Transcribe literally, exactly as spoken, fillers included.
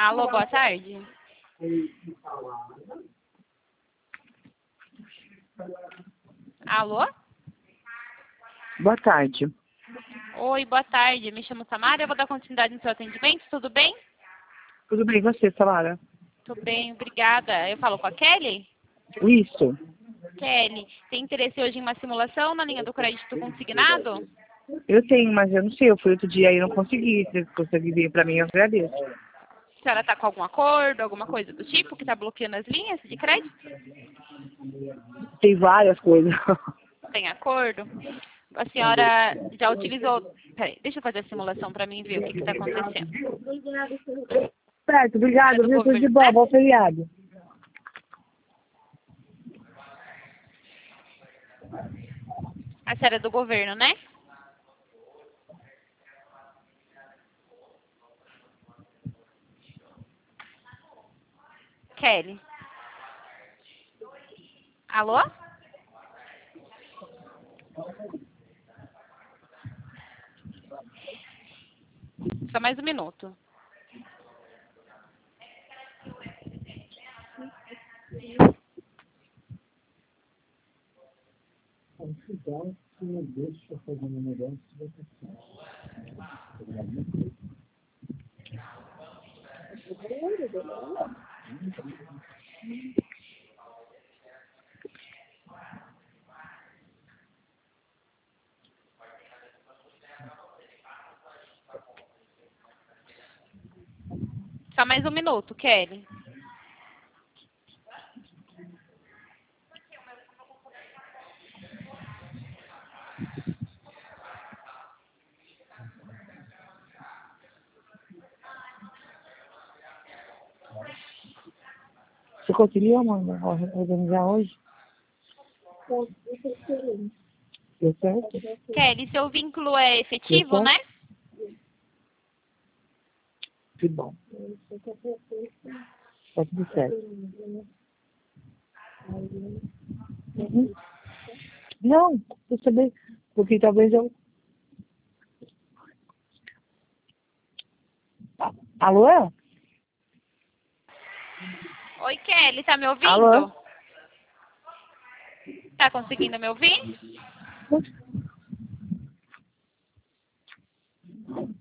Alô, boa tarde. Alô? Boa tarde. Oi, boa tarde. Me chamo Samara, eu vou dar continuidade no seu atendimento, tudo bem? Tudo bem, e você, Samara? Tudo bem, obrigada. Eu falo com a Kelly? Isso. Kelly, tem interesse hoje em uma simulação na linha do crédito consignado? Eu tenho, mas eu não sei, eu fui outro dia e não consegui. Se você conseguir vir pra mim, eu agradeço. A senhora está com algum acordo, alguma coisa do tipo que está bloqueando as linhas de crédito? Tem várias coisas. Tem acordo? A senhora já utilizou... Peraí, deixa eu fazer a simulação para mim ver o que está acontecendo. Certo, obrigado, É do viu? Tudo de governo, bom, né? bom feriado. A senhora é do governo, né? Kelly. Alô? Só mais um minuto. Só mais um minuto, Kelly. Você conseguiu, mano, organizar hoje? Deu certo? Kelly, seu vínculo é Deu efetivo, certo? né? Que bom. Tá tudo certo. Uhum. Não, eu saber, porque talvez eu... A- Alô? Oi, Kelly, tá me Alô? ouvindo? Tá conseguindo me ouvir?